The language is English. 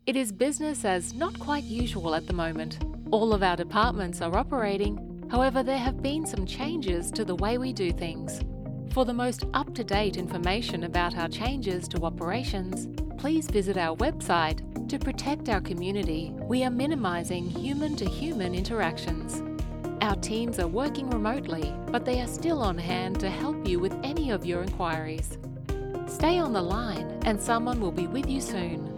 It is business as not quite usual at the moment. All of our departments are operating, however, there have been some changes to the way we do things. For the most up-to-date information about our changes to operations, please visit our website. To protect our community, we are minimising human-to-human interactions. Our teams are working remotely, but they are still on hand to help you with any of your inquiries. Stay on the line and someone will be with you soon.